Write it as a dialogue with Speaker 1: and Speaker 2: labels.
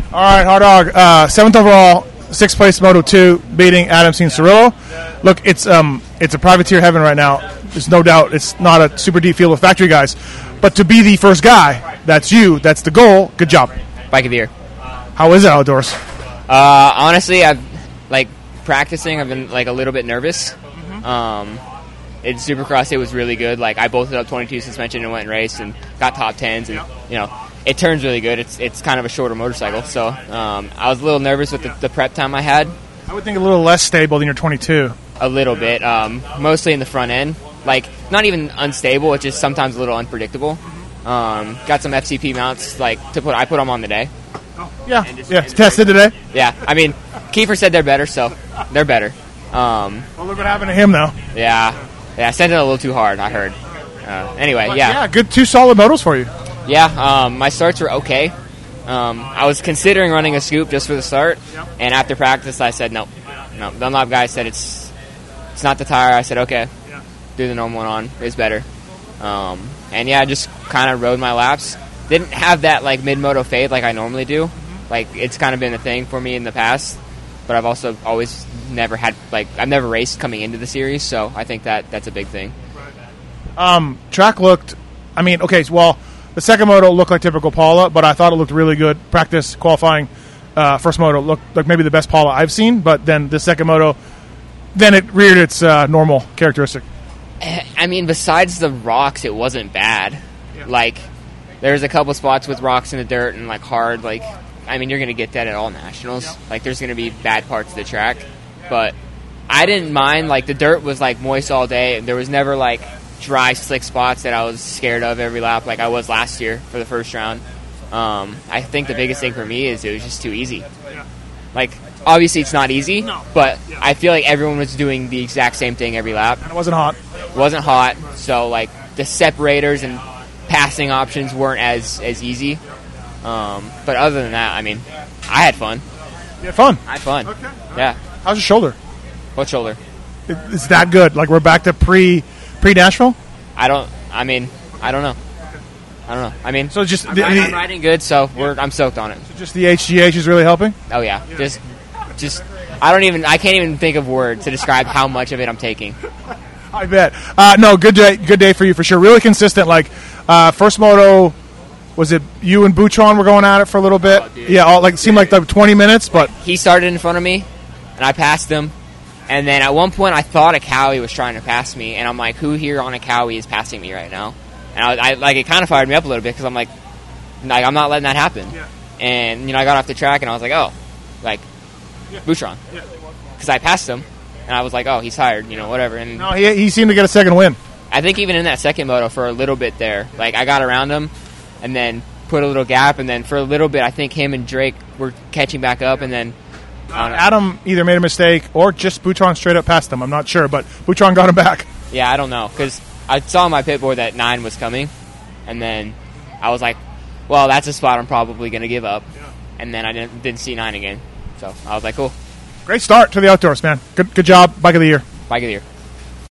Speaker 1: All right, Hard Dog. 7th overall, 6th place Moto 2, beating Adam Cianciarulo. Look, it's a privateer heaven right now. There's no doubt it's not a super deep field of factory guys. But to be the first guy, that's you. That's the goal. Good job.
Speaker 2: Bike of the year.
Speaker 1: How is it outdoors?
Speaker 2: Honestly, I've practicing. I've been a little bit nervous. In Supercross, it was really good. I bolted up 22 suspension and went and raced and got top 10s, and it turns really good. It's kind of a shorter motorcycle, so I was a little nervous with the prep time I had.
Speaker 1: I would think a little less stable than your 22.
Speaker 2: A little bit, mostly in the front end. Not even unstable. It's just sometimes a little unpredictable. Got some FCP mounts I put them on today.
Speaker 1: Yeah, tested today.
Speaker 2: Yeah, I mean, Kiefer said they're better, so they're better.
Speaker 1: Well, look what happened to him, though.
Speaker 2: Yeah, I sent it a little too hard, I heard. Anyway, yeah.
Speaker 1: Yeah, good 2 solid motos for you.
Speaker 2: Yeah, my starts were okay. I was considering running a scoop just for the start, and after practice, I said no. Dunlop guy said it's not the tire. I said okay, do the normal one on. It's better. And yeah, I just kind of rode my laps. Didn't have that mid-moto fade like I normally do. It's kind of been a thing for me in the past, but I've also always never had I've never raced coming into the series, so I think that's a big thing.
Speaker 1: Track looked, the second moto looked like typical Paula, but I thought it looked really good. Practice qualifying, first moto looked like maybe the best Paula I've seen, but then the second moto, then it reared its normal characteristic.
Speaker 2: I mean, besides the rocks, it wasn't bad. Yeah. There's a couple spots with rocks in the dirt and hard. You're going to get that at all nationals.
Speaker 1: Yeah.
Speaker 2: There's going to be bad parts of the track, but I didn't mind. The dirt was moist all day. There was never dry, slick spots that I was scared of every lap like I was last year for the first round. I think the biggest thing for me is it was just too easy. Yeah. Obviously it's not easy, but I feel like everyone was doing the exact same thing every lap.
Speaker 1: And it wasn't hot.
Speaker 2: So the separators and passing options weren't as easy. But other than that, I had fun.
Speaker 1: You had fun?
Speaker 2: I had fun.
Speaker 1: Okay.
Speaker 2: Yeah.
Speaker 1: How's your shoulder?
Speaker 2: What shoulder?
Speaker 1: It's that good. We're back to pre-Nashville?
Speaker 2: I don't know.
Speaker 1: So just
Speaker 2: I'm riding good, so I'm stoked on it.
Speaker 1: So just the HGH is really helping?
Speaker 2: Oh yeah. Just I can't even think of words to describe how much of it I'm taking.
Speaker 1: I bet. No, good day for you for sure. Really consistent. First moto, was it you and Boutron were going at it for a little bit?
Speaker 2: Oh,
Speaker 1: yeah, it seemed like 20 minutes, but
Speaker 2: he started in front of me, and I passed him. And then at one point, I thought a Cowie was trying to pass me, and I'm like, who here on a Cowie is passing me right now? And I it kind of fired me up a little bit because I'm like, I'm not letting that happen. Yeah. And I got off the track and I was like, oh, Boutron, because I passed him, and I was like, oh, he's tired, whatever. And
Speaker 1: no, he seemed to get a second win.
Speaker 2: I think even in that second moto for a little bit there, I got around him, and then put a little gap, and then for a little bit, I think him and Drake were catching back up, and then.
Speaker 1: Adam either made a mistake or just Boutron straight up passed him. I'm not sure, but Boutron got him back.
Speaker 2: Yeah, I don't know, because I saw on my pit board that 9 was coming, and then I was like, well, that's a spot I'm probably going to give up. Yeah. And then I didn't see 9 again. So I was like, cool.
Speaker 1: Great start to the outdoors, man. Good job. Bike of the year.
Speaker 2: Bike of the year.